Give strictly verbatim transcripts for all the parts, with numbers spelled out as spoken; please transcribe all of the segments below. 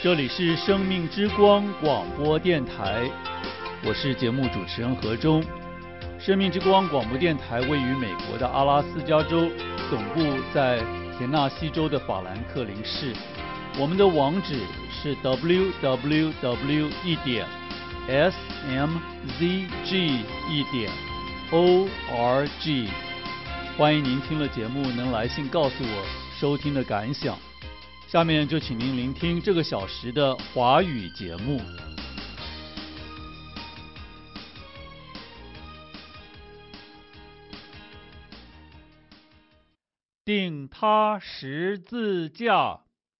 这里是生命之光广播电台，我是节目主持人何忠。生命之光广播电台位于美国的阿拉斯加州，总部在田纳西州的法兰克林市。我们的网址是 w w w 一点 s m z g 一点 o r g。欢迎您听了节目能来信告诉我收听的感想。下面就请您聆听这个小时的华语节目。定他十字架。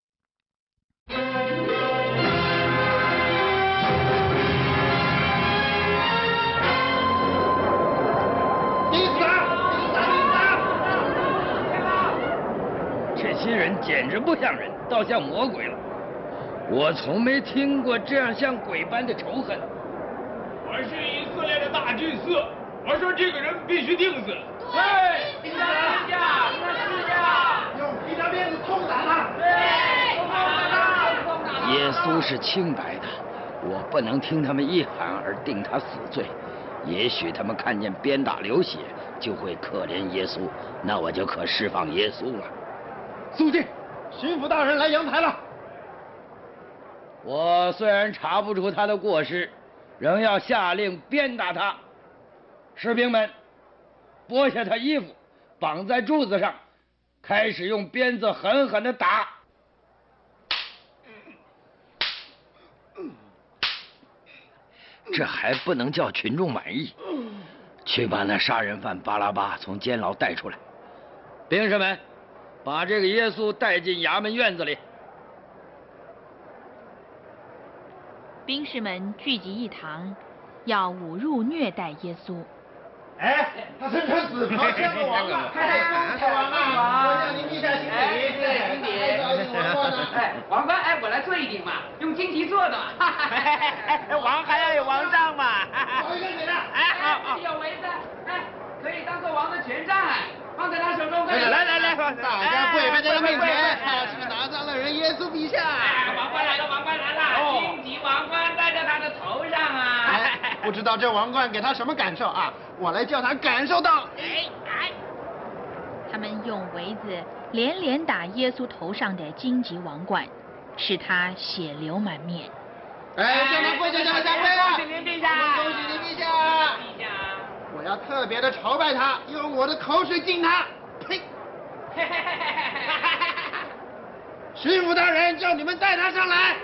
这些人简直不像人，倒像魔鬼了。我从没听过这样像鬼般的仇恨。 我是以色列的大祭司，我说这个人必须定死。 对，定他十字架，定他十字架，用皮条鞭子痛打他。对，痛打他。 耶稣是清白的，我不能听他们一喊而定他死罪。也许他们看见鞭打流血，就会可怜耶稣，那我就可释放耶稣了。 肃静，巡抚大人来阳台了。 我虽然查不出他的过失，仍要下令鞭打他。士兵们，剥下他衣服，绑在柱子上，开始用鞭子狠狠地打。这还不能叫群众满意。去把那杀人犯巴拉巴从监牢带出来。兵士们，把这个耶稣带进衙门院子里。 兵士们聚集一堂，要侮辱虐待耶稣。 哎，他身穿紫袍，像个王啊！哎，王啊！我向您陛下行礼， 行礼。 王冠呢？ 哎，王冠，哎，我来做一顶嘛，用金皮做的嘛。 王还要有王杖嘛。 找一个给他。 哎，好，有围子，哎，可以当做王的权杖，哎，放在他手中。 来来来来， 大家跪拜在他面前，他是拿撒勒人耶稣陛下。 哎，王冠来了，王冠来了，荆棘王冠戴在他的头上啊。 哎，不知道这王冠给他什么感受啊？我来叫他感受到。 哎哎。 他们用围子连连打耶稣头上的荆棘王冠，使他血流满面。 哎，叫他跪下，叫他下跪啊！ 恭喜您陛下！ 恭喜您陛下！ 陛下！ 我要特别的朝拜他，用我的口水敬他。呸！巡抚大人叫你们带他上来。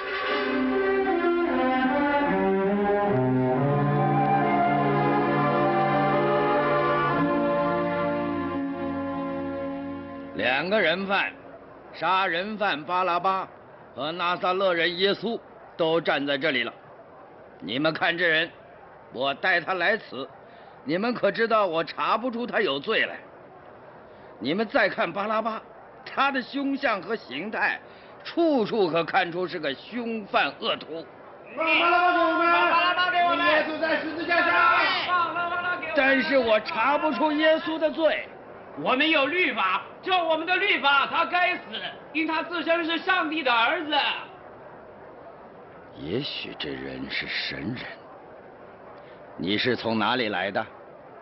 两个人犯，杀人犯巴拉巴和拿撒勒人耶稣都站在这里了。你们看这人，我带他来此，你们可知道我查不出他有罪来。你们再看巴拉巴，他的凶相和形态，处处可看出是个凶犯恶徒。 巴拉巴给我们， 巴拉巴给我们， 耶稣在十字架上。 但是我查不出耶稣的罪。 我们有律法，照我们的律法，他该死，因他自称是上帝的儿子。 也许这人是神人。你是从哪里来的？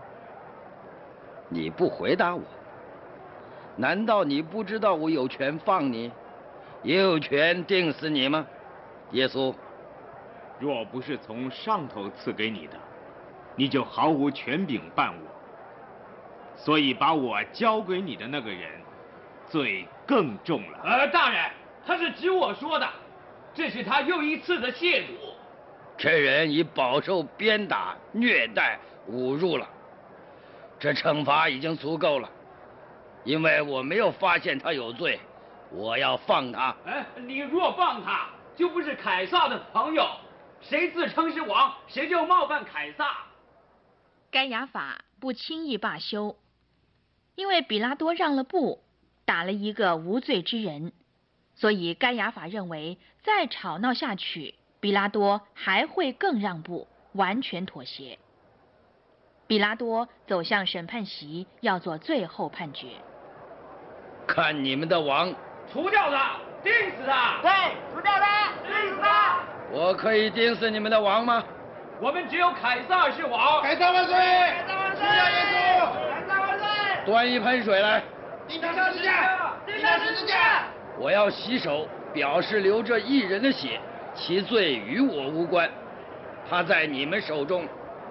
你不回答我，难道你不知道我有权放你，也有权定死你吗？耶稣， 若不是从上头赐给你的，你就毫无权柄办我。所以把我交给你的那个人，罪更重了。 呃，大人，他是指我说的，这是他又一次的亵渎。 这人已饱受鞭打、虐待、侮辱了，这惩罚已经足够了。因为我没有发现他有罪，我要放他。 哎，你若放他，就不是凯撒的朋友。谁自称是王，谁就冒犯凯撒。 该亚法不轻易罢休，因为比拉多让了步，打了一个无罪之人，所以该亚法认为再吵闹下去，比拉多还会更让步，完全妥协。比拉多走向审判席，要做最后判决。 看你们的王， 除掉他，钉死他！ 对，除掉他。 钉死他！ 我可以钉死你们的王吗？ 我们只有凯撒是王。 凯撒万岁！凯撒万岁！是啊，耶稣！凯撒万岁！ 端一盆水来。 钉他十字架！钉他十字架！ 我要洗手，表示流着一人的血，其罪与我无关。他在你们手中。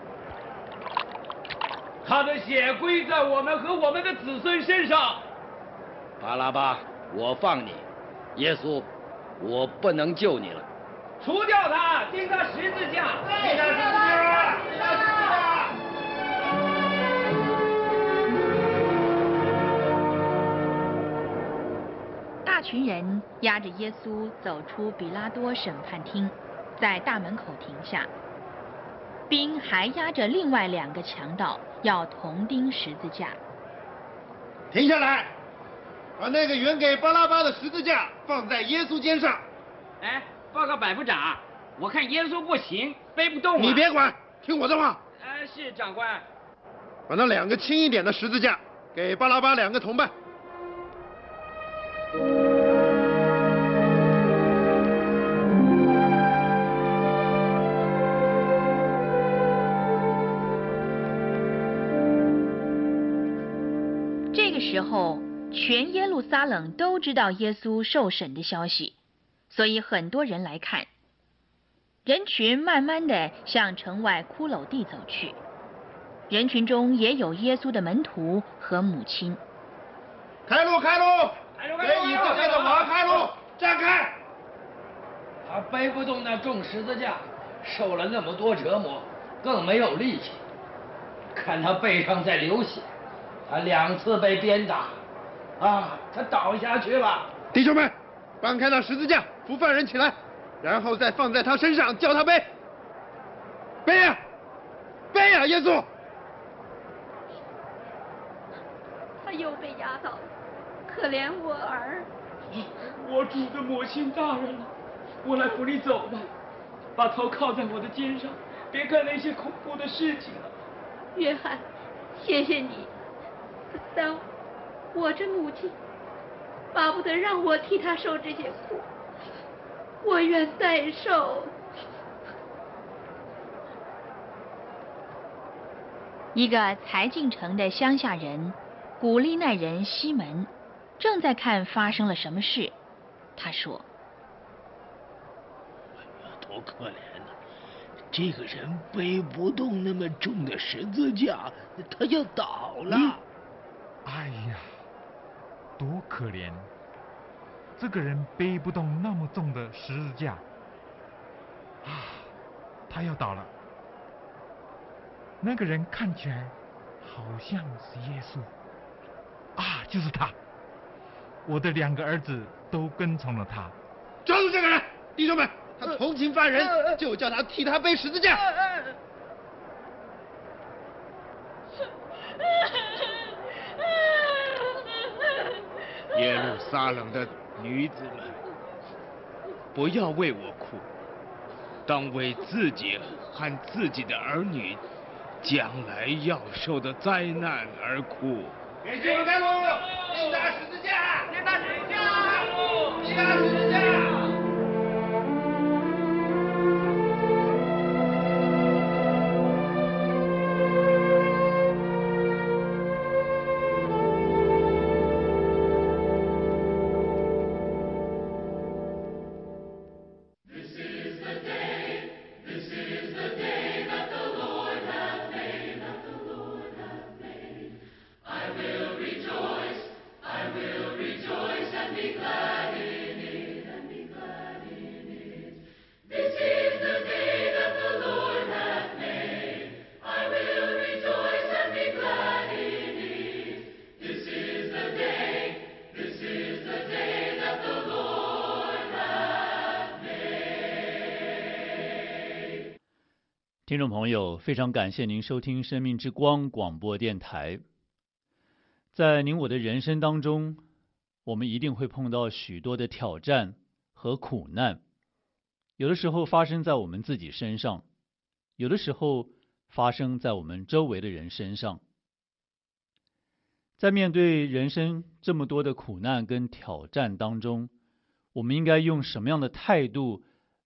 他的血归在我们和我们的子孙身上。 巴拉巴，我放你；耶稣，我不能救你了。 除掉他，钉他十字架。 钉他十字架！钉他十字架！ 大群人押着耶稣走出比拉多审判厅，在大门口停下。兵还押着另外两个强盗，要同钉十字架。 停下来，把那个原给巴拉巴的十字架放在耶稣肩上。 哎，报告百夫长，我看耶稣不行，背不动啊。 你别管，听我的话。 呃，是长官。 把那两个轻一点的十字架给巴拉巴两个同伴。 这个时候，全耶路撒冷都知道耶稣受审的消息，所以很多人来看。人群慢慢地向城外骷髅地走去，人群中也有耶稣的门徒和母亲。 开路，开路！给以色列的王开路！站开！ 他背不动那重十字架，受了那么多折磨，更没有力气。看他背上在流血，他两次被鞭打，啊，他倒下去了。 弟兄们，搬开那十字架，扶犯人起来，然后再放在他身上，叫他背。背呀，背呀，耶稣！ 他又被压倒了，可怜我儿。 我主的母亲大人，我来扶你走吧，把头靠在我的肩上，别干那些恐怖的事情了。 约翰，谢谢你，但我这母亲巴不得让我替他受这些苦，我愿代受。 一个才进城的乡下人，古利奈人西门，正在看发生了什么事。他说：“ 多可怜呐、啊！这个人背不动那么重的十字架，他要倒了。嗯、 哎呀，多可怜！这个人背不动那么重的十字架，啊，他要倒了。那个人看起来好像是耶稣，啊，就是他。我的两个儿子都跟从了他。 抓住这个人，弟兄们！他同情犯人，就叫他替他背十字架。 耶路撒冷的女子们，不要为我哭，当为自己和自己的儿女将来要受的灾难而哭。 给军们开路，钉他十字架，钉他十字架，钉他十字架。 听众朋友，非常感谢您收听生命之光广播电台。在您我的人生当中，我们一定会碰到许多的挑战和苦难，有的时候发生在我们自己身上，有的时候发生在我们周围的人身上。在面对人生这么多的苦难跟挑战当中，我们应该用什么样的态度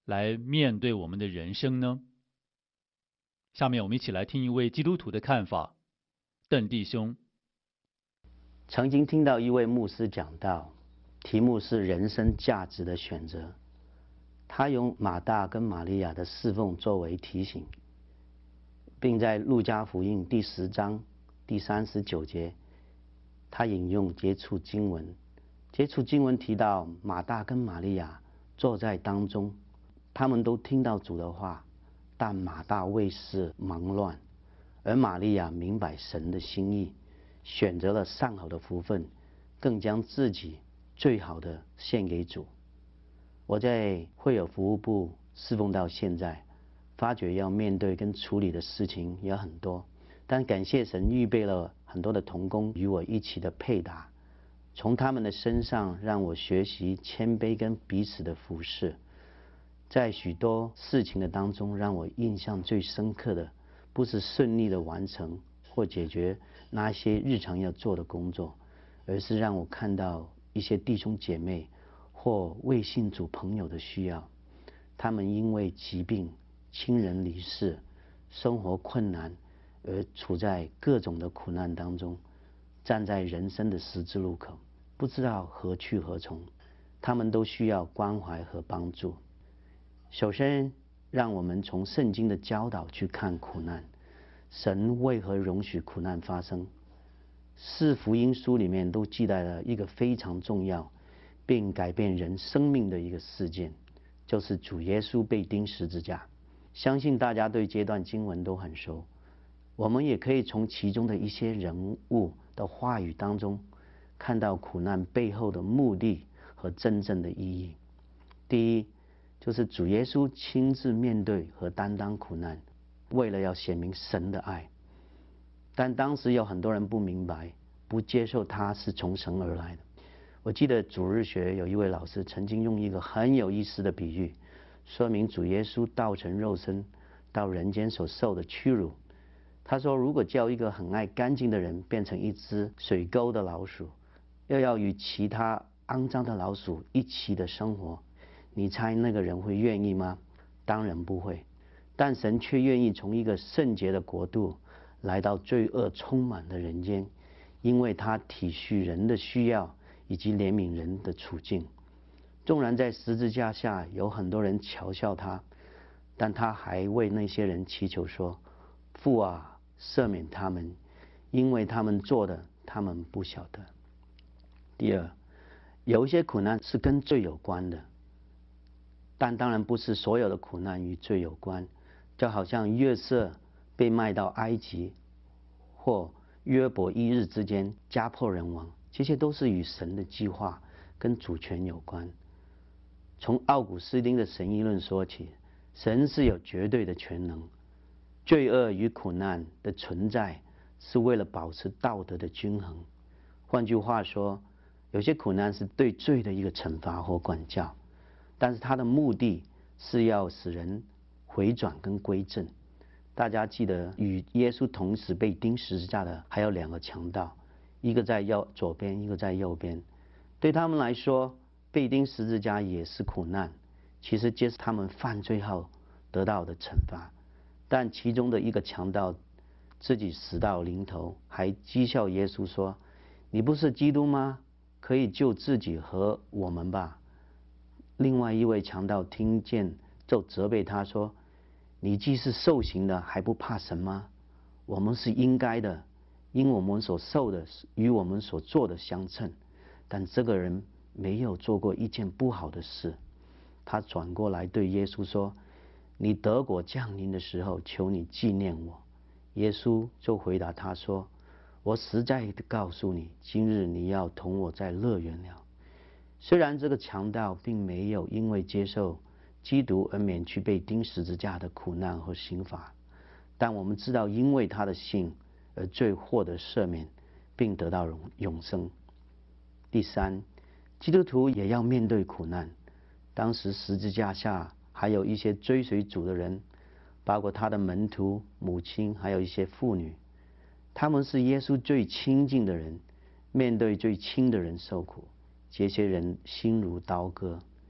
来面对我们的人生呢？下面我们一起来听一位基督徒的看法，邓弟兄。 曾经听到一位牧师讲到，题目是人生价值的选择。他用马大跟玛利亚的侍奉作为提醒，并在路加福音第十章第三十九节，他引用接触经文。接触经文提到马大跟玛利亚坐在当中，他们都听到主的话，但马大为事忙乱，而玛利亚明白神的心意，选择了上好的福分，更将自己最好的献给主。我在会友服务部侍奉到现在，发觉要面对跟处理的事情也很多，但感谢神预备了很多的同工与我一起的配搭，从他们的身上让我学习谦卑跟彼此的服侍。在许多事情的当中，让我印象最深刻的不是顺利的完成或解决那些日常要做的工作，而是让我看到一些弟兄姐妹或未信主朋友的需要，他们因为疾病、亲人离世、生活困难而处在各种的苦难当中，站在人生的十字路口，不知道何去何从，他们都需要关怀和帮助。首先，让我们从圣经的教导去看苦难，神为何容许苦难发生？四福音书里面都记载了一个非常重要并改变人生命的一个事件，就是主耶稣被钉十字架。相信大家对这段经文都很熟，我们也可以从其中的一些人物的话语当中，看到苦难背后的目的和真正的意义。第一，就是主耶稣亲自面对和担当苦难，为了要显明神的爱。但当时有很多人不明白，不接受他是从神而来的。我记得主日学有一位老师曾经用一个很有意思的比喻，说明主耶稣道成肉身到人间所受的屈辱。他说，如果叫一个很爱干净的人变成一只水沟的老鼠，又要与其他肮脏的老鼠一起的生活，你猜那个人会愿意吗？当然不会。但神却愿意从一个圣洁的国度来到罪恶充满的人间，因为他体恤人的需要以及怜悯人的处境。纵然在十字架下有很多人嘲笑他，但他还为那些人祈求说，父啊，赦免他们，因为他们做的他们不晓得。第二，有一些苦难是跟罪有关的，但当然不是所有的苦难与罪有关，就好像约瑟被卖到埃及，或约伯一日之间家破人亡，这些都是与神的计划跟主权有关。从奥古斯丁的神议论说起，神是有绝对的全能，罪恶与苦难的存在是为了保持道德的均衡。换句话说，有些苦难是对罪的一个惩罚或管教，但是它的目的是要使人回转跟归正。大家记得与耶稣同时被钉十字架的还有两个强盗，一个在右左边，一个在右边。对他们来说，被钉十字架也是苦难，其实这是他们犯罪后得到的惩罚。但其中的一个强盗自己死到临头，还讥笑耶稣说，你不是基督吗？可以救自己和我们吧。另外一位强盗听见就责备他说，你既是受刑的，还不怕神吗？我们是应该的，因我们所受的与我们所做的相称。但这个人没有做过一件不好的事。他转过来对耶稣说，你得国降临的时候，求你纪念我。耶稣就回答他说，我实在的告诉你，今日你要同我在乐园了。虽然这个强盗并没有因为接受基督而免去被钉十字架的苦难和刑罚，但我们知道因为他的信而罪获得赦免，并得到永生。第三，基督徒也要面对苦难。当时十字架下还有一些追随主的人，包括他的门徒、母亲，还有一些妇女。他们是耶稣最亲近的人，面对最亲的人受苦，这些人心如刀割。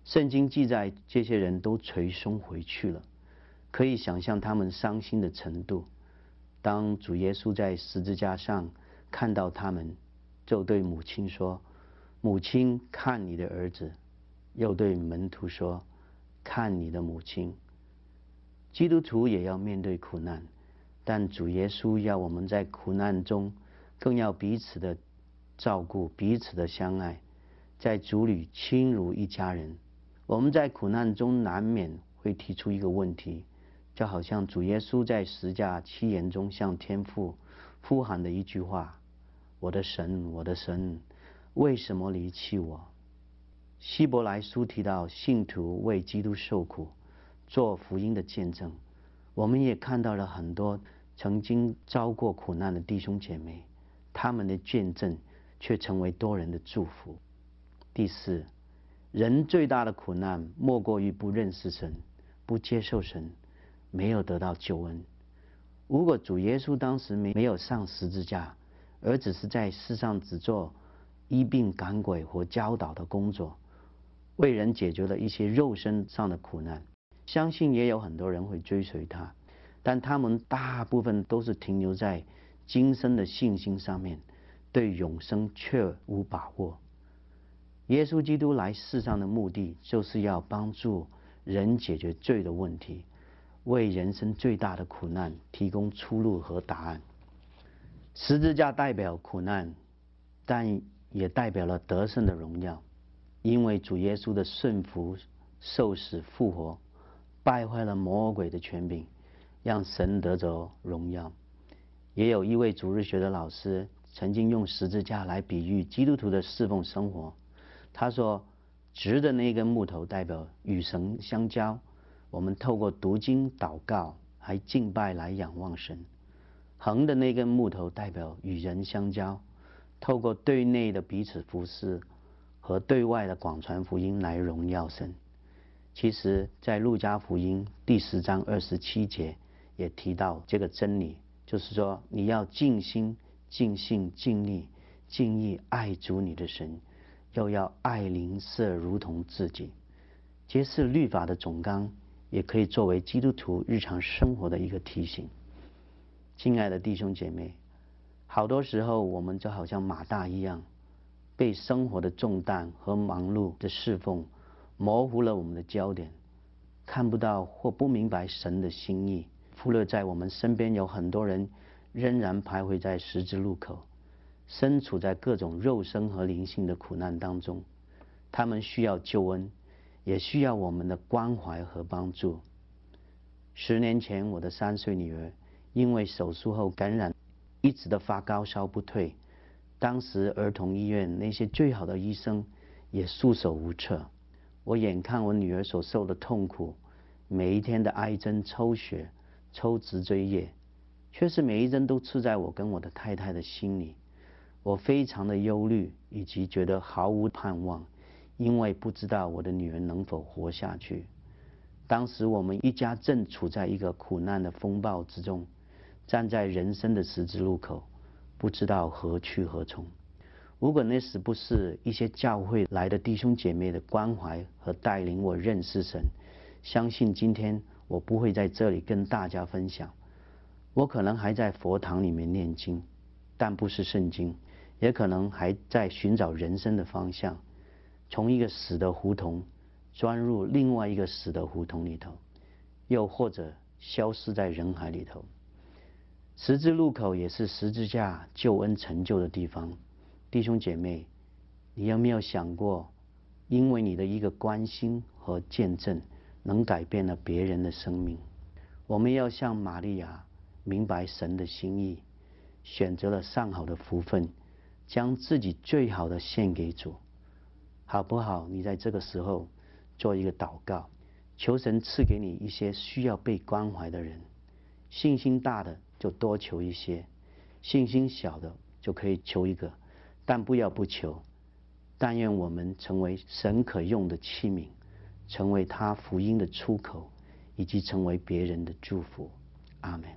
圣经记载，这些人都垂胸回去了，可以想象他们伤心的程度。当主耶稣在十字架上看到他们，就对母亲说：“母亲，看你的儿子。”又对门徒说：“看你的母亲。”基督徒也要面对苦难，但主耶稣要我们在苦难中更要彼此的照顾，彼此的相爱，在主里亲如一家人。我们在苦难中难免会提出一个问题，就好像主耶稣在十架七言中向天父呼喊的一句话：“我的神，我的神，为什么离弃我？”希伯来书提到信徒为基督受苦，做福音的见证。我们也看到了很多曾经遭过苦难的弟兄姐妹，他们的见证却成为多人的祝福。第四，人最大的苦难莫过于不认识神，不接受神，没有得到救恩。如果主耶稣当时没有上十字架，而只是在世上只做医病赶鬼或教导的工作，为人解决了一些肉身上的苦难，相信也有很多人会追随他，但他们大部分都是停留在今生的信心上面，对永生却无把握。耶稣基督来世上的目的，就是要帮助人解决罪的问题，为人生最大的苦难提供出路和答案。十字架代表苦难，但也代表了得胜的荣耀，因为主耶稣的顺服、受死、复活，败坏了魔鬼的权柄，让神得着荣耀。也有一位主日学的老师曾经用十字架来比喻基督徒的侍奉生活。他说，直的那根木头代表与神相交，我们透过读经、祷告还敬拜来仰望神；横的那根木头代表与人相交，透过对内的彼此服侍和对外的广传福音来荣耀神。其实在路加福音第十章二十七节也提到这个真理，就是说你要尽心、尽性、尽力、尽意爱主你的神，又要爱邻舍如同自己。揭示律法的总纲，也可以作为基督徒日常生活的一个提醒。亲爱的弟兄姐妹，好多时候我们就好像马大一样，被生活的重担和忙碌的侍奉模糊了我们的焦点，看不到或不明白神的心意，忽略在我们身边有很多人仍然徘徊在十字路口，身处在各种肉身和灵性的苦难当中。他们需要救恩，也需要我们的关怀和帮助。十年前，我的三岁女儿因为手术后感染，一直的发高烧不退。当时儿童医院那些最好的医生也束手无策。我眼看我女儿所受的痛苦，每一天的挨针抽血、抽脊椎液，却是每一针都刺在我跟我的太太的心里。我非常的忧虑，以及觉得毫无盼望，因为不知道我的女儿能否活下去。当时我们一家正处在一个苦难的风暴之中，站在人生的十字路口，不知道何去何从。如果那时不是一些教会来的弟兄姐妹的关怀和带领我认识神，相信今天我不会在这里跟大家分享。我可能还在佛堂里面念经，但不是圣经，也可能还在寻找人生的方向，从一个死的胡同钻入另外一个死的胡同里头，又或者消失在人海里头。十字路口也是十字架救恩成就的地方。弟兄姐妹，你有没有想过，因为你的一个关心和见证，能改变了别人的生命？我们要像玛利亚明白神的心意，选择了上好的福分，将自己最好的献给主，好不好？你在这个时候做一个祷告，求神赐给你一些需要被关怀的人。信心大的就多求一些，信心小的就可以求一个，但不要不求。但愿我们成为神可用的器皿，成为他福音的出口，以及成为别人的祝福。阿们。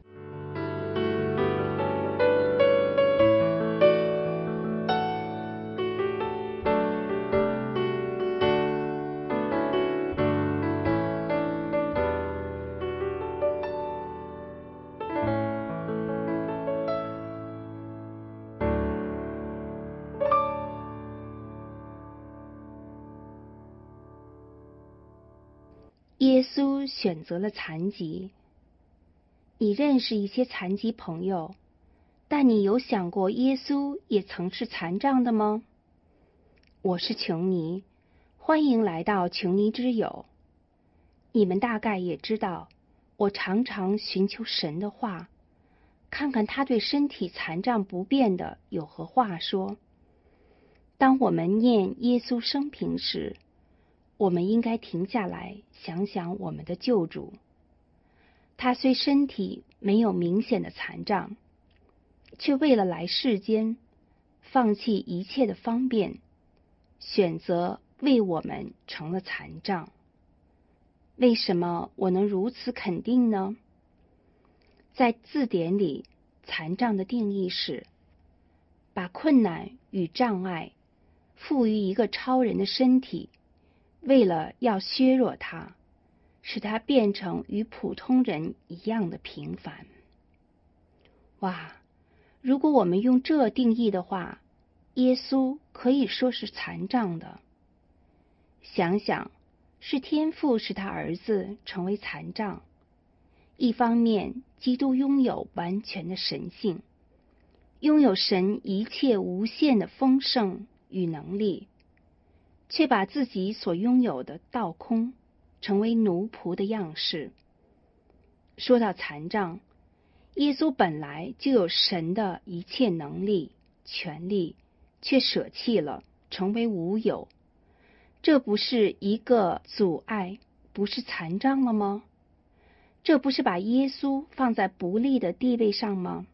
耶稣选择了残疾。你认识一些残疾朋友，但你有想过耶稣也曾是残障的吗？我是琼尼，欢迎来到琼尼之友。你们大概也知道，我常常寻求神的话，看看他对身体残障不便的有何话说。当我们念耶稣生平时，我们应该停下来想想我们的救主。他虽身体没有明显的残障，却为了来世间，放弃一切的方便，选择为我们成了残障。为什么我能如此肯定呢？在字典里，残障的定义是把困难与障碍赋予一个超人的身体，为了要削弱它，使它变成与普通人一样的平凡。哇，如果我们用这定义的话，耶稣可以说是残障的。想想，是天父使他儿子成为残障。一方面，基督拥有完全的神性，拥有神一切无限的丰盛与能力，却把自己所拥有的倒空，成为奴仆的样式。说到残障，耶稣本来就有神的一切能力、权力，却舍弃了，成为无有。这不是一个阻碍，不是残障了吗？这不是把耶稣放在不利的地位上吗？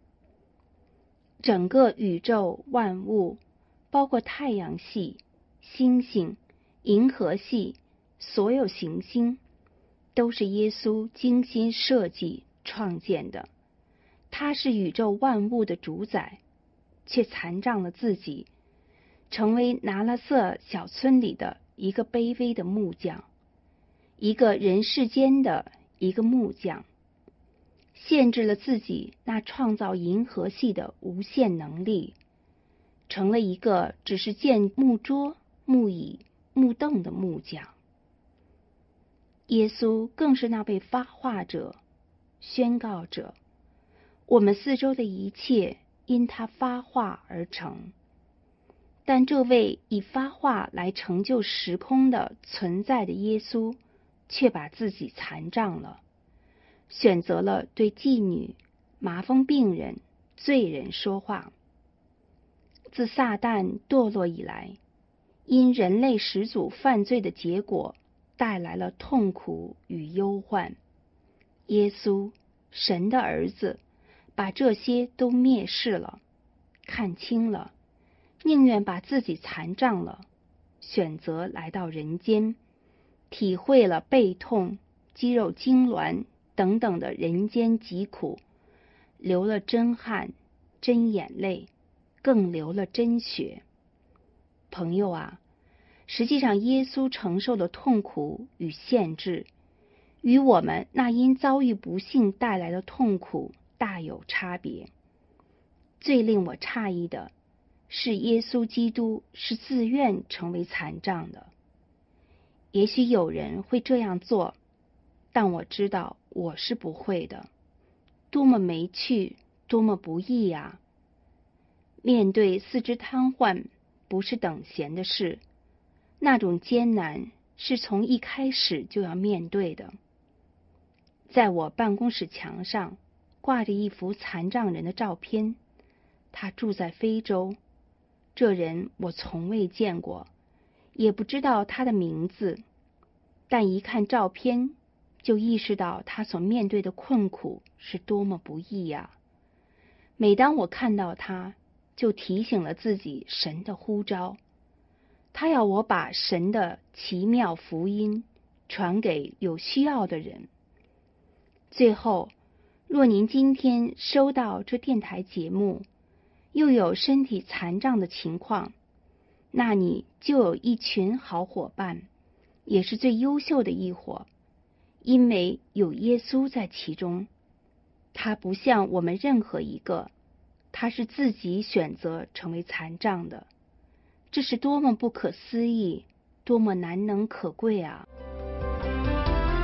整个宇宙万物，包括太阳系、星星、银河系，所有行星，都是耶稣精心设计创建的。他是宇宙万物的主宰，却残障了自己，成为拿拉瑟小村里的一个卑微的木匠，一个人世间的一个木匠，限制了自己那创造银河系的无限能力，成了一个只是建木桌、木椅、木凳的木匠。耶稣更是那位发话者、宣告者，我们四周的一切因他发话而成。但这位以发话来成就时空的存在的耶稣，却把自己残障了，选择了对妓女、麻风病人、罪人说话。自撒旦堕落以来，因人类始祖犯罪的结果，带来了痛苦与忧患。耶稣，神的儿子，把这些都蔑视了，看清了，宁愿把自己残障了，选择来到人间，体会了背痛、肌肉痉挛等等的人间疾苦，流了真汗、真眼泪，更流了真血。朋友啊，实际上耶稣承受的痛苦与限制，与我们那因遭遇不幸带来的痛苦大有差别。最令我诧异的是，耶稣基督是自愿成为残障的。也许有人会这样做，但我知道我是不会的。多么没趣，多么不易啊！面对四肢瘫痪不是等闲的事，那种艰难是从一开始就要面对的。在我办公室墙上挂着一幅残障人的照片，他住在非洲。这人我从未见过，也不知道他的名字，但一看照片，就意识到他所面对的困苦是多么不易呀！每当我看到他，就提醒了自己神的呼召，他要我把神的奇妙福音传给有需要的人。最后，若您今天收到这电台节目，又有身体残障的情况，那你就有一群好伙伴，也是最优秀的一伙，因为有耶稣在其中。他不像我们任何一个，他是自己选择成为残障的。这是多么不可思议，多么难能可贵啊！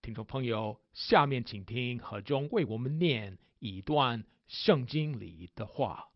听众朋友，下面请听何中为我们念一段圣经里的话。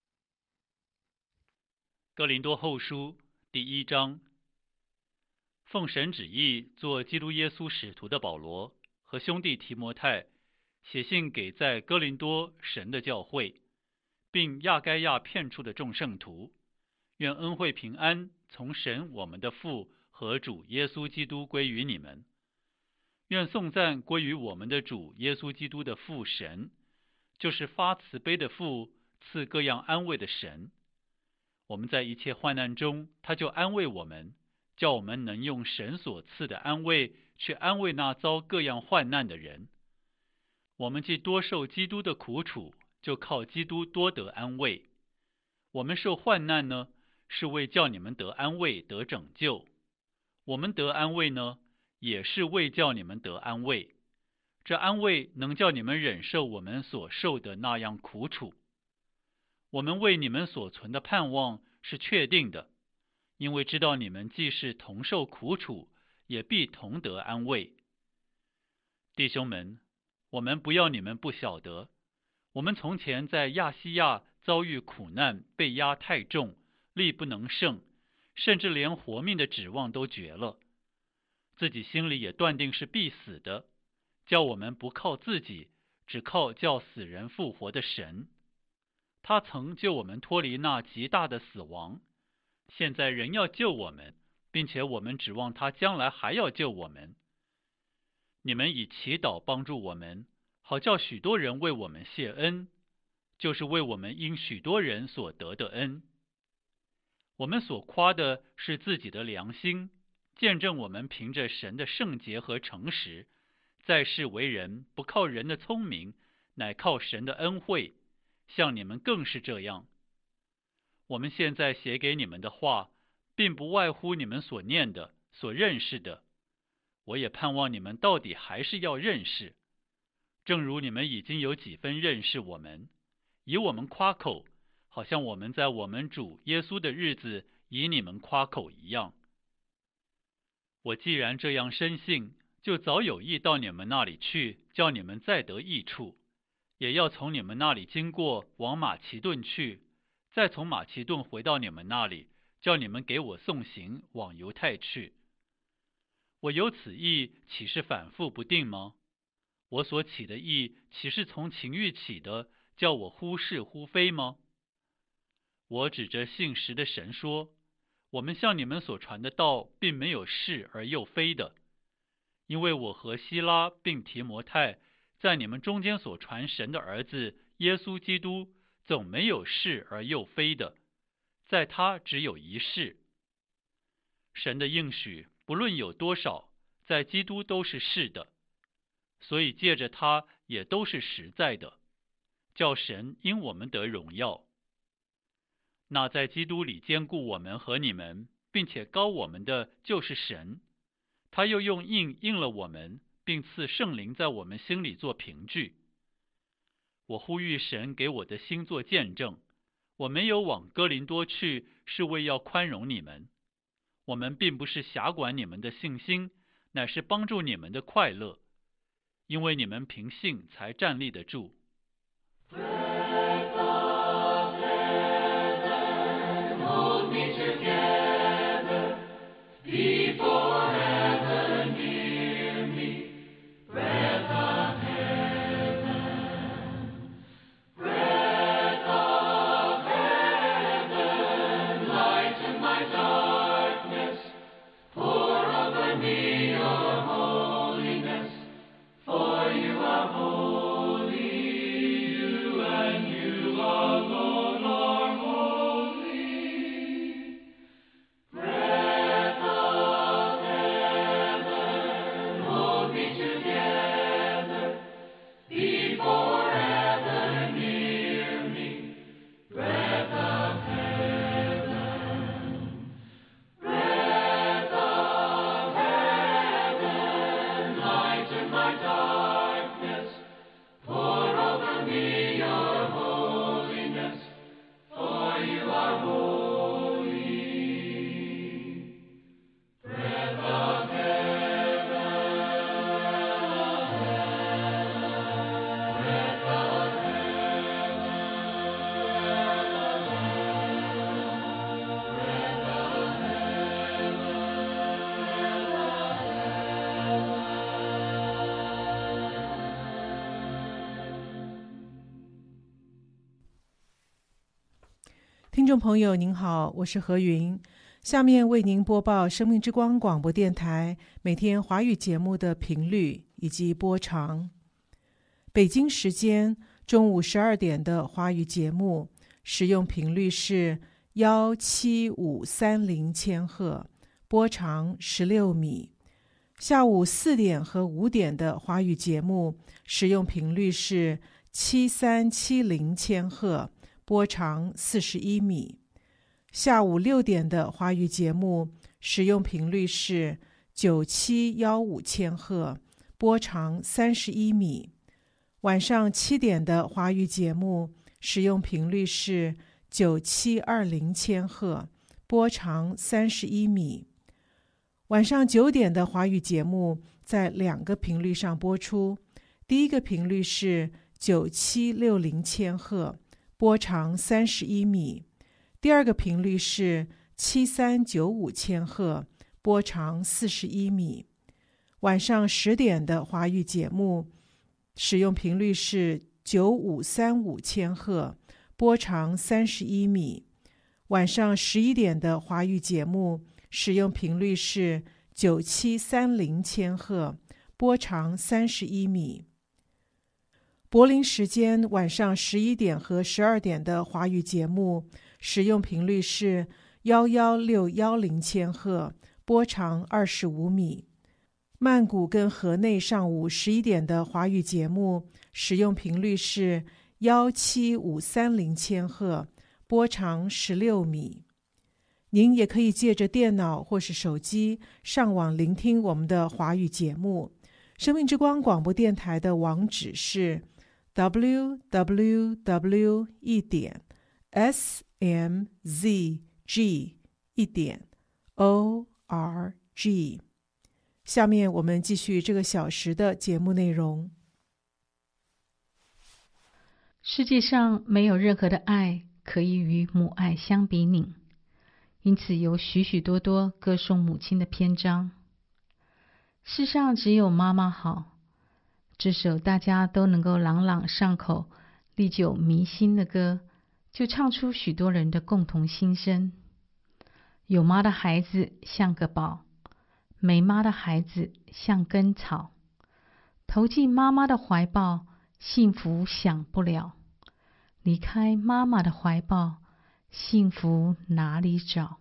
哥林多后书第一章，奉神旨意做基督耶稣使徒的保罗和兄弟提摩太，写信给在哥林多神的教会，并亚该亚遍处的众圣徒，愿恩惠平安从神我们的父和主耶稣基督归于你们。愿颂赞归于我们的主耶稣基督的父神，就是发慈悲的父，赐各样安慰的神。我们在一切患难中，他就安慰我们，叫我们能用神所赐的安慰去安慰那遭各样患难的人。我们既多受基督的苦楚，就靠基督多得安慰。我们受患难呢，是为叫你们得安慰，得拯救；我们得安慰呢，也是为叫你们得安慰。这安慰能叫你们忍受我们所受的那样苦楚。我们为你们所存的盼望是确定的，因为知道你们既是同受苦楚，也必同得安慰。弟兄们，我们不要你们不晓得，我们从前在亚细亚遭遇苦难，被压太重，力不能胜，甚至连活命的指望都绝了，自己心里也断定是必死的，叫我们不靠自己，只靠叫死人复活的神。他曾救我们脱离那极大的死亡，现在仍要救我们，并且我们指望他将来还要救我们。你们以祈祷帮助我们，好叫许多人为我们谢恩，就是为我们因许多人所得的恩。我们所夸的是自己的良心，见证我们凭着神的圣洁和诚实，在世为人，不靠人的聪明，乃靠神的恩惠，像你们更是这样。我们现在写给你们的话，并不外乎你们所念的、所认识的。我也盼望你们到底还是要认识，正如你们已经有几分认识我们，以我们夸口，好像我们在我们主耶稣的日子以你们夸口一样。我既然这样深信，就早有意到你们那里去，叫你们再得益处，也要从你们那里经过，往马其顿去，再从马其顿回到你们那里，叫你们给我送行，往犹太去。我有此意，岂是反复不定吗？我所起的意，岂是从情欲起的，叫我忽是忽非吗？我指着信实的神说，我们向你们所传的道，并没有是而又非的，因为我和希拉并提摩太，在你们中间所传神的儿子耶稣基督，总没有是而又非的，在他只有一是。神的应许不论有多少，在基督都是是的，所以借着他也都是实在的，叫神因我们得荣耀。那在基督里坚固我们和你们，并且膏我们的就是神，他又用印印了我们，并赐圣灵在我们心里做凭据。我呼吁神给我的心做见证，我没有往哥林多去，是为要宽容你们。我们并不是辖管你们的信心，乃是帮助你们的快乐，因为你们凭信才站立得住。 For you are holy, you and you. 众朋友您好，我是何云，下面为您播报生命之光广播电台每天华语节目的频率以及播长。北京时间中午十二点的华语节目使用频率是幺七五三零千赫，波长十六米。下午四点和五点的华语节目使用频率是七三七零千赫，波长四十一米。下午六点的华语节目使用频率是九七一五千赫，波长三十一米。晚上七点的华语节目使用频率是九七二零千赫，波长三十一米。晚上九点的华语节目在两个频率上播出，第一个频率是九七六零千赫，波长三十一米；第二个频率是七三九五千赫，波长四十一米。晚上十点的华语节目使用频率是九五三五千赫，波长三十一米。晚上十一点的华语节目使用频率是九七三零千赫，波长三十一米。柏林时间晚上十一点和十二点的华语节目使用频率是幺幺六幺零千赫，波长二十五米。曼谷跟河内上午十一点的华语节目使用频率是幺七五三零千赫，波长十六米。您也可以借着电脑或是手机上网聆听我们的华语节目。生命之光广播电台的网址是 double-u double-u double-u 一点 s m z g 一点 o r g。下面我们继续这个小时的节目内容。 世界上没有任何的爱可以与母爱相比拟，因此有许许多多歌颂母亲的篇章。世上只有妈妈好，这首大家都能够朗朗上口、历久弥新的歌，就唱出许多人的共同心声。有妈的孩子像个宝，没妈的孩子像根草，投进妈妈的怀抱，幸福享不了；离开妈妈的怀抱，幸福哪里找？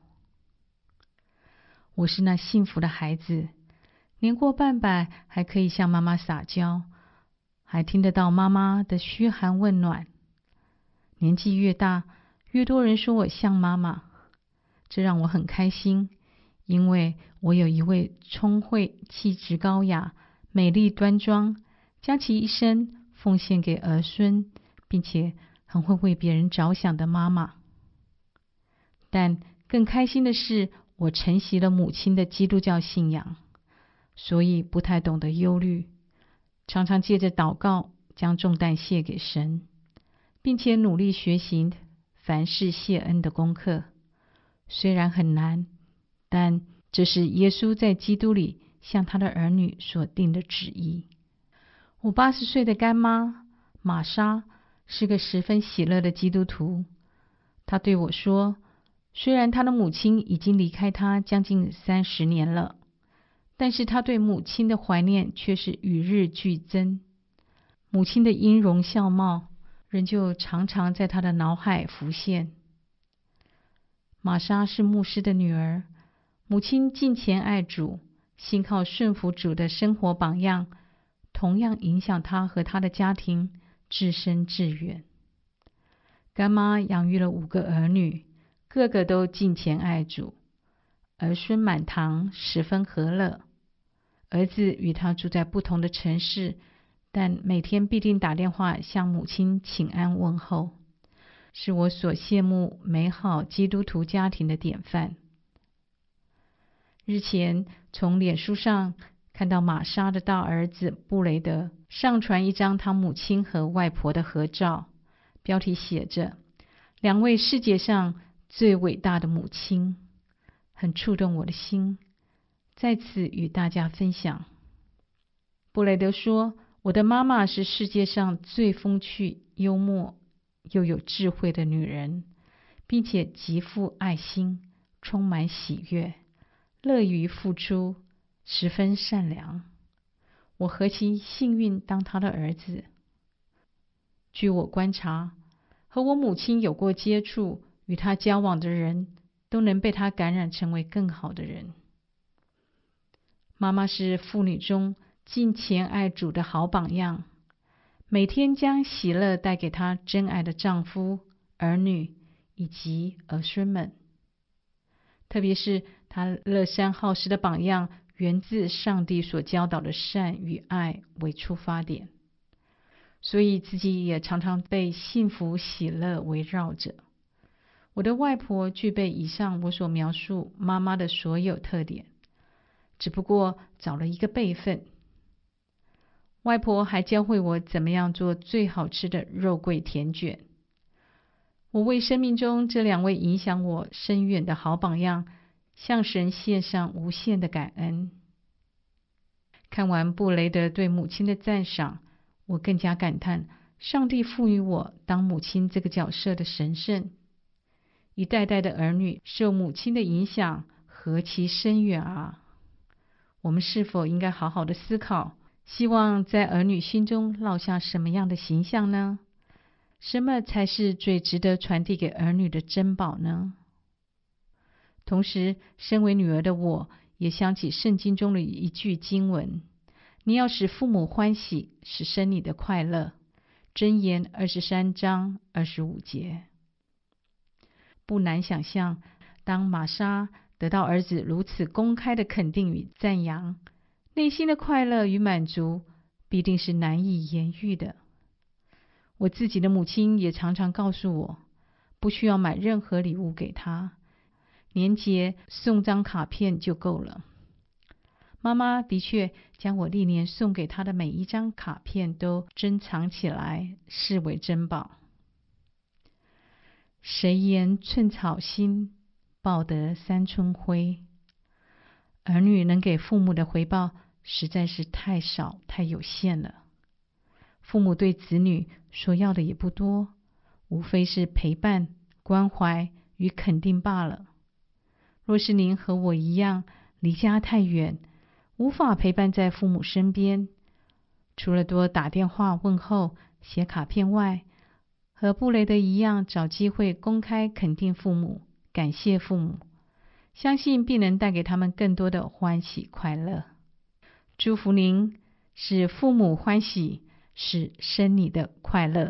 我是那幸福的孩子，年过半百还可以向妈妈撒娇，还听得到妈妈的嘘寒问暖。年纪越大，越多人说我像妈妈，这让我很开心，因为我有一位聪慧、气质高雅、美丽端庄，将其一生奉献给儿孙，并且很会为别人着想的妈妈。但更开心的是，我承袭了母亲的基督教信仰，所以不太懂得忧虑，常常借着祷告将重担卸给神，并且努力学习凡事谢恩的功课。虽然很难，但这是耶稣在基督里向他的儿女所定的旨意。我八十岁的干妈玛莎是个十分喜乐的基督徒，她对我说，虽然她的母亲已经离开她将近三十年了，但是她对母亲的怀念却是与日俱增。母亲的音容笑貌仍旧常常在她的脑海浮现。玛莎是牧师的女儿，母亲敬虔爱主，信靠顺服主的生活榜样，同样影响她和她的家庭至深至远。干妈养育了五个儿女，个个都敬虔爱主，儿孙满堂，十分和乐。儿子与她住在不同的城市，但每天必定打电话向母亲请安问候，是我所羡慕美好基督徒家庭的典范。日前从脸书上看到玛莎的大儿子布雷德上传一张他母亲和外婆的合照，标题写着两位世界上最伟大的母亲，很触动我的心，在此与大家分享。布雷德说，我的妈妈是世界上最风趣、幽默又有智慧的女人， 并且极富爱心，充满喜悦，乐于付出，十分善良。我何其幸运当他的儿子。据我观察，和我母亲有过接触，与他交往的人都能被他感染成为更好的人。妈妈是妇女中敬虔爱主的好榜样，每天将喜乐带给她真爱的丈夫、儿女以及儿孙们。特别是她乐善好施的榜样，源自上帝所教导的善与爱为出发点，所以自己也常常被幸福喜乐围绕着。我的外婆具备以上我所描述妈妈的所有特点，只不过找了一个辈分。外婆还教会我怎么样做最好吃的肉桂甜卷。我为生命中这两位影响我深远的好榜样，向神献上无限的感恩。看完布雷德对母亲的赞赏，我更加感叹上帝赋予我当母亲这个角色的神圣。一代代的儿女受母亲的影响，何其深远啊！我们是否应该好好的思考，希望在儿女心中烙下什么样的形象呢？什么才是最值得传递给儿女的珍宝呢？同时，身为女儿的我，也想起圣经中的一句经文：你要使父母欢喜，是生你的快乐。箴言二十三章二十五节。不难想象，当玛莎得到儿子如此公开的肯定与赞扬，内心的快乐与满足必定是难以言喻的。我自己的母亲也常常告诉我，不需要买任何礼物给她，年节送张卡片就够了。妈妈的确将我历年送给她的每一张卡片都珍藏起来，视为珍宝。谁言寸草心，报得三春晖。儿女能给父母的回报实在是太少太有限了。父母对子女所要的也不多，无非是陪伴、关怀与肯定罢了。若是您和我一样离家太远，无法陪伴在父母身边，除了多打电话问候、写卡片外，和布雷德一样找机会公开肯定父母、感谢父母，相信必能带给他们更多的欢喜快乐。祝福您，使父母欢喜，是生你的快乐。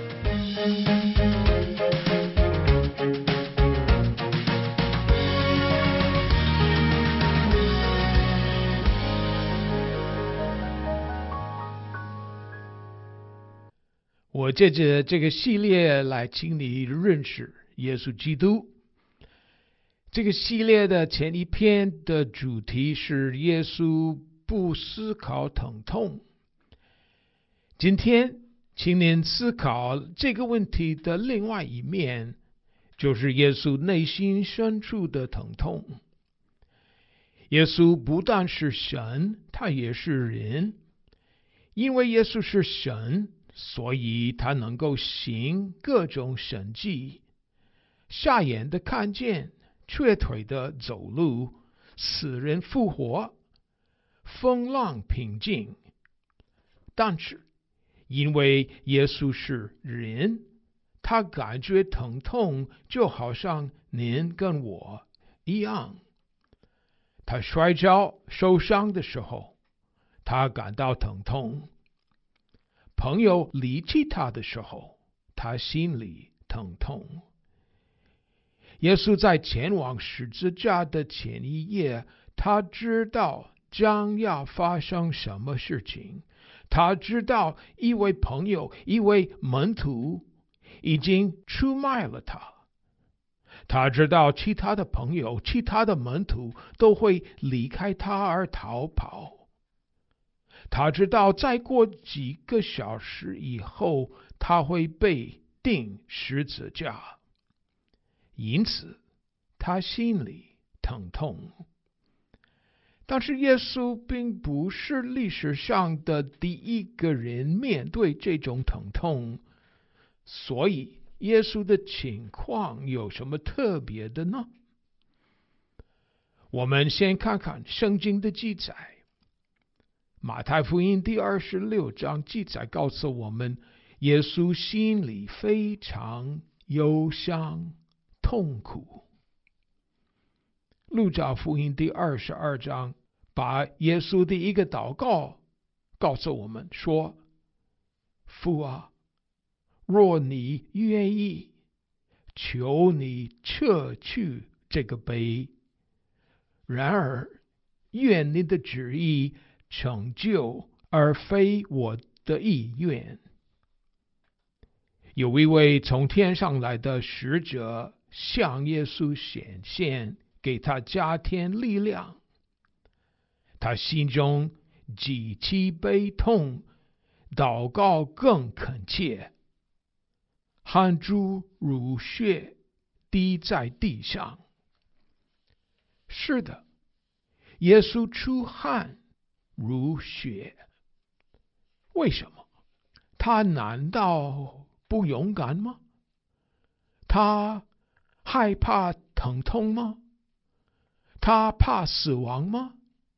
我借着这个系列来请你认识耶稣基督。这个系列的前一篇的主题是耶稣不思考疼痛。今天请您思考这个问题的另外一面，就是耶稣内心深处的疼痛。耶稣不但是神，他也是人。因为耶稣是神，所以他能够行各种神迹，瞎眼的看见，瘸腿的走路，死人复活，风浪平静。但是因为耶稣是人，他感觉疼痛就好像您跟我一样。他摔跤受伤的时候，他感到疼痛。朋友离弃他的时候，他心里疼痛。耶稣在前往十字架的前一夜，他知道将要发生什么事情。他知道一位朋友，一位门徒已经出卖了他。他知道其他的朋友，其他的门徒都会离开他而逃跑。他知道再过几个小时以后，他会被钉十字架，因此他心里疼痛。但是耶稣并不是历史上的第一个人面对这种疼痛，所以耶稣的情况有什么特别的呢？我们先看看圣经的记载。马太福音第二十六章记载告诉我们，耶稣心里非常忧伤痛苦。路加福音第二十二章把耶稣的一个祷告告诉我们说，父啊，若你愿意，求你撤去这个杯，然而愿你的旨意成就，而非我的意愿。有一位从天上来的使者向耶稣显现，给他加添力量。他心中极其悲痛，祷告更恳切，汗珠如血滴在地上。是的，耶稣出汗如血。为什么？他难道不勇敢吗？他害怕疼痛吗？他怕死亡吗？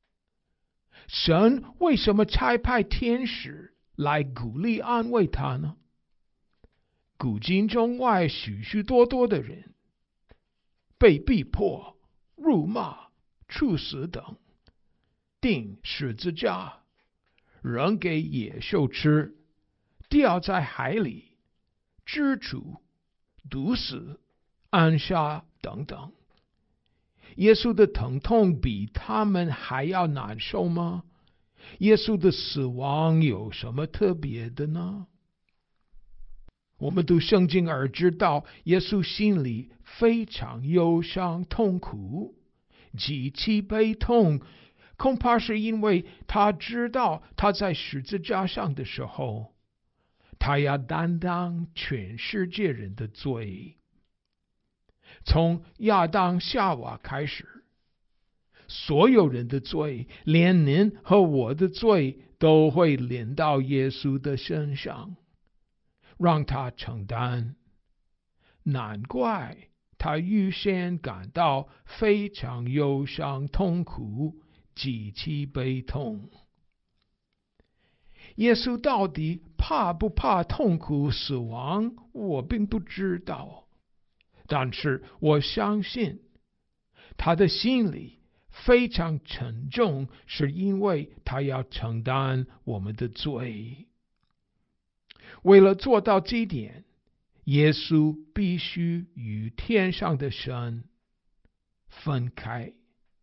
神为什么差派天使来鼓励安慰他呢？古今中外许许多多的人被逼迫、辱骂、处死等，钉十字架，扔给野兽吃，掉在海里，蛰处、毒死、暗杀等等。耶稣的疼痛比他们还要难受吗？耶稣的死亡有什么特别的呢？我们读圣经而知道，耶稣心里非常忧伤痛苦，极其悲痛，恐怕是因为他知道他在十字架上的时候，他要担当全世界人的罪。从亚当夏娃开始，所有人的罪，连您和我的罪，都会临到耶稣的身上，让他承担。难怪他预先感到非常忧伤痛苦，极其悲痛。耶稣到底怕不怕痛苦死亡，我并不知道，但是我相信他的心里非常沉重，是因为他要承担我们的罪。为了做到这一点，耶稣必须与天上的神分开。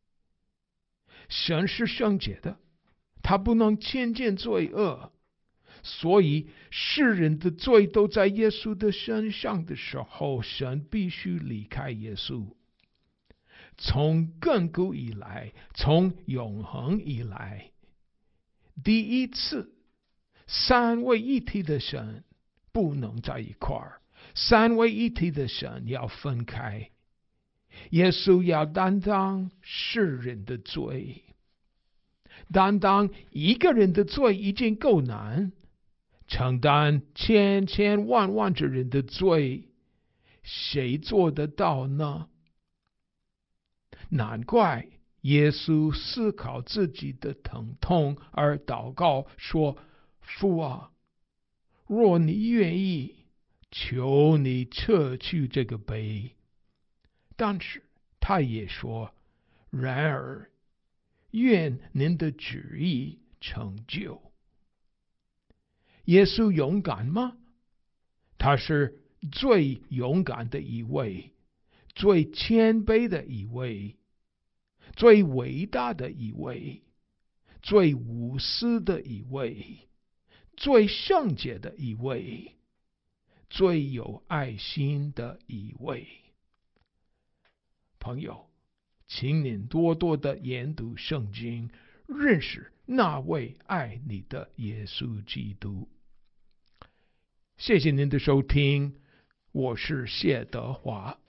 神是圣洁的，他不能亲近罪恶，所以世人的罪都在耶稣的身上的时候，神必须离开耶稣。从亘古以来，从永恒以来，第一次三位一体的神不能在一块儿，三位一体的神要分开。耶稣要担当世人的罪，担当一个人的罪已经够难，承担千千万万之人的罪，谁做得到呢？难怪耶稣思考自己的疼痛而祷告说，父啊，若你愿意，求你撤去这个杯。但是他也说，然而愿您的旨意成就。耶稣勇敢吗？他是最勇敢的一位，最谦卑的一位，最伟大的一位，最无私的一位，最圣洁的一位，最有爱心的一位。朋友，请您多多的研读圣经，认识那位爱你的耶稣基督。谢谢您的收听，我是谢德华。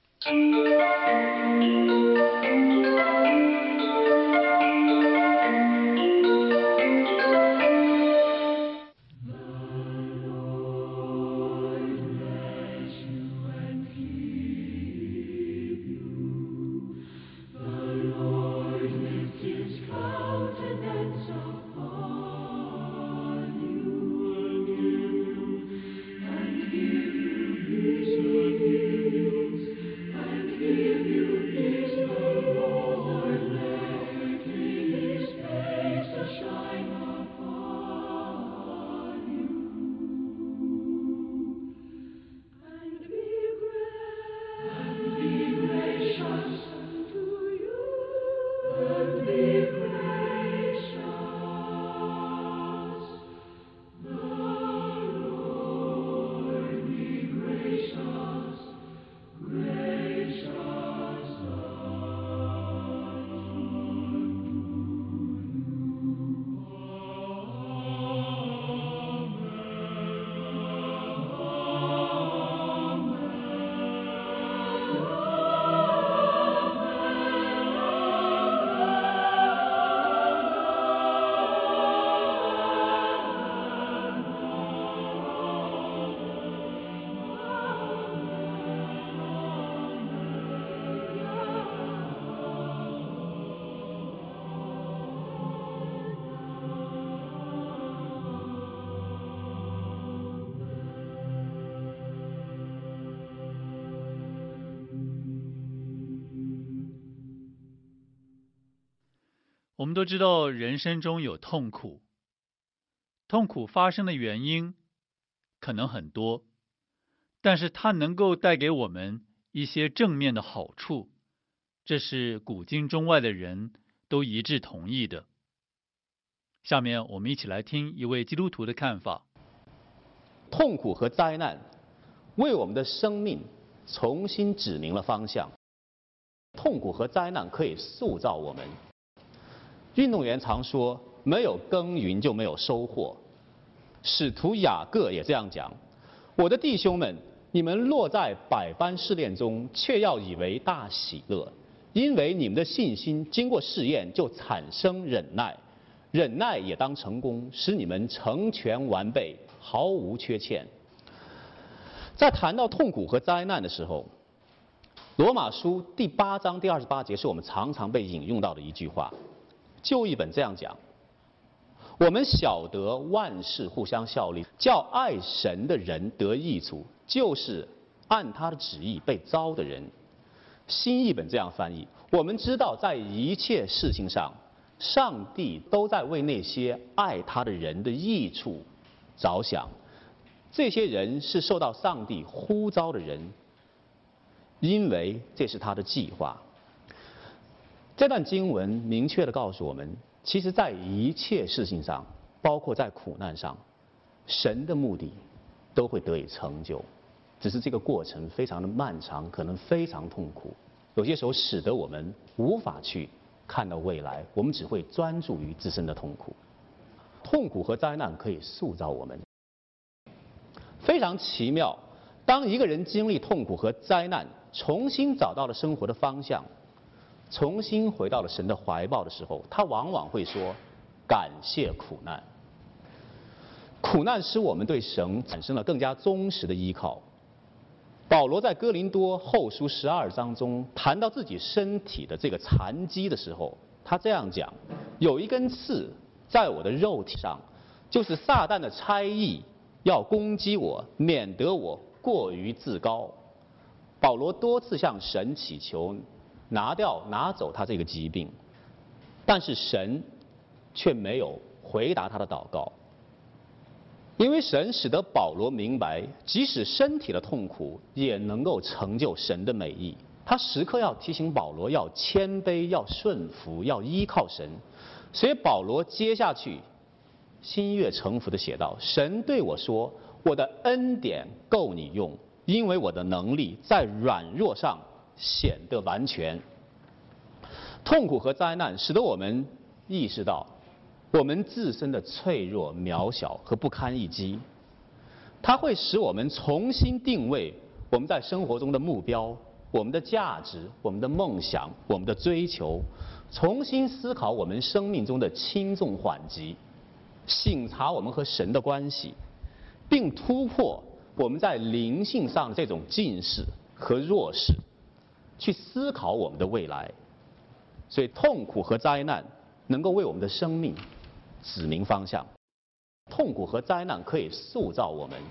我们都知道人生中有痛苦，痛苦发生的原因可能很多，但是它能够带给我们一些正面的好处，这是古今中外的人都一致同意的。下面我们一起来听一位基督徒的看法。 痛苦和灾难为我们的生命重新指明了方向。痛苦和灾难可以塑造我们。运动员常说，没有耕耘就没有收获。使徒雅各也这样讲：我的弟兄们，你们落在百般试炼中，却要以为大喜乐，因为你们的信心经过试验，就产生忍耐。忍耐也当成功，使你们成全完备，毫无缺欠。在谈到痛苦和灾难的时候，罗马书第八章第二十八节是我们常常被引用到的一句话。旧译本这样讲：我们晓得万事互相效力，叫爱神的人得益处，就是按他的旨意被招的人。新译本这样翻译：我们知道在一切事情上，上帝都在为那些爱他的人的益处着想。这些人是受到上帝呼召的人，因为这是他的计划。这段经文明确地告诉我们，其实在一切事情上，包括在苦难上，神的目的都会得以成就，只是这个过程非常的漫长，可能非常痛苦，有些时候使得我们无法去看到未来，我们只会专注于自身的痛苦。痛苦和灾难可以塑造我们。非常奇妙，当一个人经历痛苦和灾难，重新找到了生活的方向，重新回到了神的怀抱的时候，他往往会说：感谢苦难。苦难使我们对神产生了更加忠实的依靠。保罗在哥林多后书十二章中谈到自己身体的这个残疾的时候，他这样讲：有一根刺在我的肉体上，就是撒旦的差役要攻击我，免得我过于自高。保罗多次向神祈求拿掉拿走他这个疾病，但是神却没有回答他的祷告。因为神使得保罗明白，即使身体的痛苦也能够成就神的美意。他时刻要提醒保罗要谦卑，要顺服，要依靠神。所以保罗接下去心悦诚服地写道：神对我说，我的恩典够你用，因为我的能力在软弱上显得完全。痛苦和灾难使得我们意识到我们自身的脆弱、渺小和不堪一击，它会使我们重新定位我们在生活中的目标、我们的价值、我们的梦想、我们的追求，重新思考我们生命中的轻重缓急，省察我们和神的关系，并突破我们在灵性上的这种近视和弱势，去思考我们的未来。所以痛苦和灾难能够为我们的生命指明方向，痛苦和灾难可以塑造我们。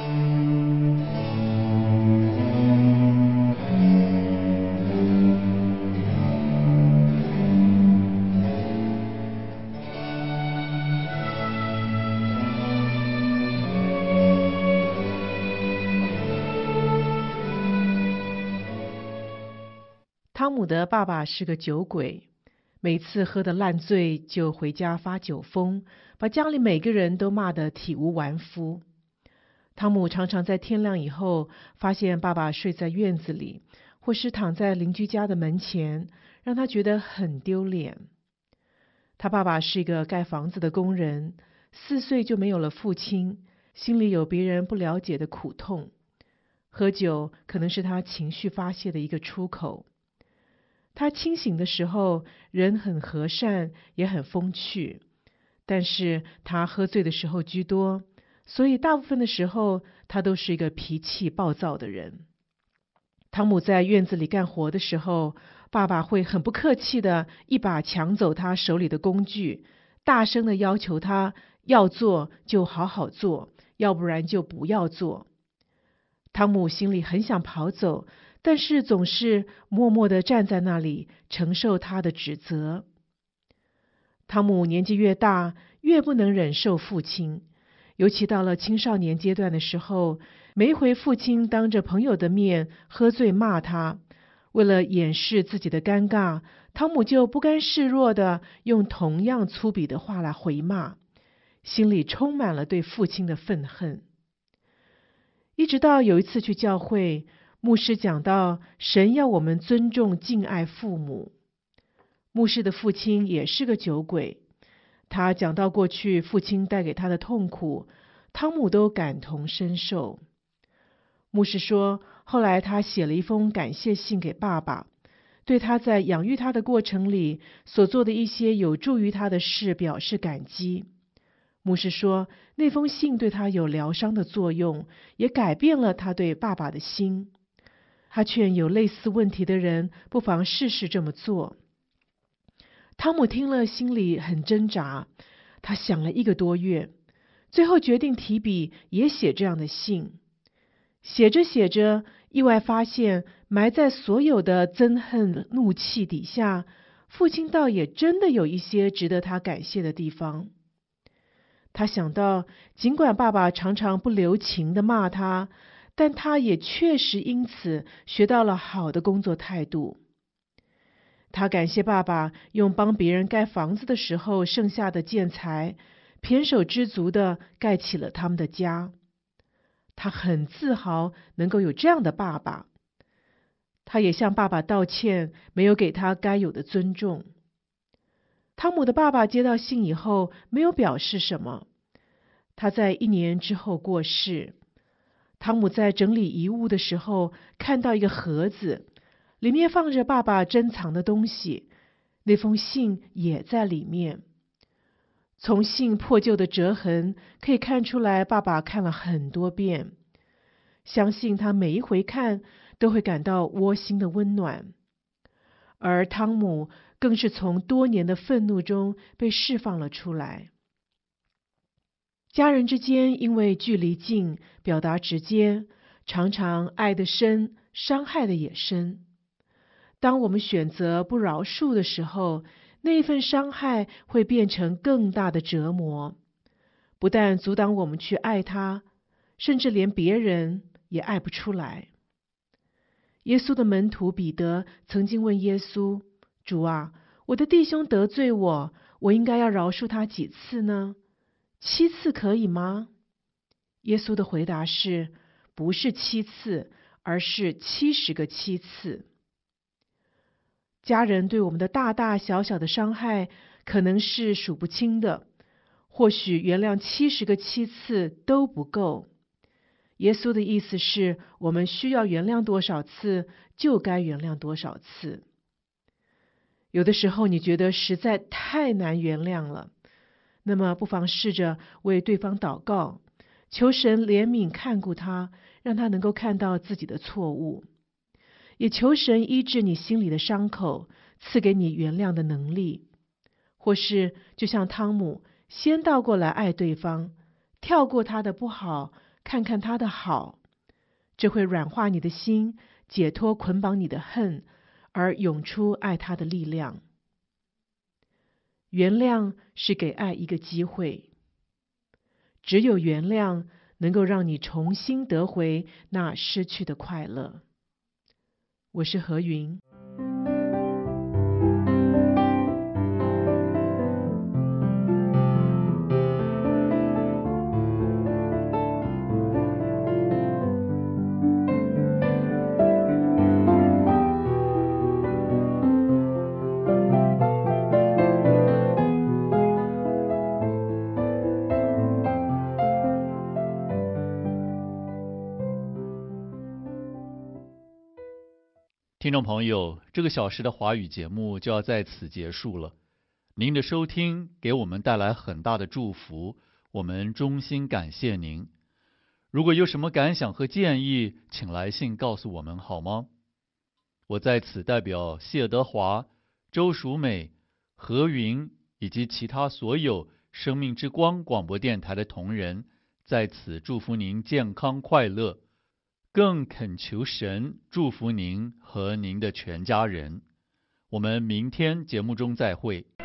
汤姆的爸爸是个酒鬼，每次喝得烂醉就回家发酒疯，把家里每个人都骂得体无完肤。汤姆常常在天亮以后发现爸爸睡在院子里，或是躺在邻居家的门前，让他觉得很丢脸。他爸爸是一个盖房子的工人，四岁就没有了父亲，心里有别人不了解的苦痛。喝酒可能是他情绪发泄的一个出口。他清醒的时候，人很和善，也很风趣，但是他喝醉的时候居多，所以大部分的时候，他都是一个脾气暴躁的人。汤姆在院子里干活的时候，爸爸会很不客气的一把抢走他手里的工具，大声的要求他要做就好好做，要不然就不要做。汤姆心里很想跑走，但是总是默默地站在那里承受他的指责。 汤姆年纪越大，越不能忍受父亲，尤其到了青少年阶段的时候，每一回父亲当着朋友的面喝醉骂他，为了掩饰自己的尴尬，汤姆就不甘示弱地用同样粗鄙的话来回骂，心里充满了对父亲的愤恨。一直到有一次去教会，牧师讲到神要我们尊重敬爱父母。牧师的父亲也是个酒鬼，他讲到过去父亲带给他的痛苦，汤姆都感同身受。牧师说，后来他写了一封感谢信给爸爸，对他在养育他的过程里所做的一些有助于他的事表示感激。牧师说，那封信对他有疗伤的作用，也改变了他对爸爸的心。他劝有类似问题的人不妨试试这么做。汤姆听了心里很挣扎，他想了一个多月，最后决定提笔也写这样的信。写着写着，意外发现埋在所有的憎恨怒气底下，父亲倒也真的有一些值得他感谢的地方。他想到，尽管爸爸常常不留情地骂他，但他也确实因此学到了好的工作态度。他感谢爸爸用帮别人盖房子的时候剩下的建材，胼手知足地盖起了他们的家。他很自豪能够有这样的爸爸。他也向爸爸道歉，没有给他该有的尊重。汤姆的爸爸接到信以后，没有表示什么。他在一年之后过世。汤姆在整理遗物的时候，看到一个盒子，里面放着爸爸珍藏的东西，那封信也在里面。从信破旧的折痕可以看出来，爸爸看了很多遍，相信他每一回看都会感到窝心的温暖。而汤姆更是从多年的愤怒中被释放了出来。家人之间因为距离近，表达直接，常常爱得深，伤害的也深。当我们选择不饶恕的时候，那一份伤害会变成更大的折磨，不但阻挡我们去爱他，甚至连别人也爱不出来。耶稣的门徒彼得曾经问耶稣：主啊，我的弟兄得罪我，我应该要饶恕他几次呢？七次可以吗？耶稣的回答是：不是七次，而是七十个七次。家人对我们的大大小小的伤害可能是数不清的，或许原谅七十个七次都不够。耶稣的意思是，我们需要原谅多少次，就该原谅多少次。有的时候你觉得实在太难原谅了，那么不妨试着为对方祷告，求神怜悯看顾他，让他能够看到自己的错误。也求神医治你心里的伤口，赐给你原谅的能力。或是就像汤姆，先倒过来爱对方，跳过他的不好，看看他的好，这会软化你的心，解脱捆绑你的恨，而涌出爱他的力量。原谅是给爱一个机会，只有原谅能够让你重新得回那失去的快乐。我是何云。 听众朋友，这个小时的华语节目就要在此结束了。您的收听给我们带来很大的祝福，我们衷心感谢您。如果有什么感想和建议，请来信告诉我们好吗？我在此代表谢德华、周淑美、何云以及其他所有生命之光广播电台的同仁，在此祝福您健康快乐，更恳求神祝福您和您的全家人。我们明天节目中再会。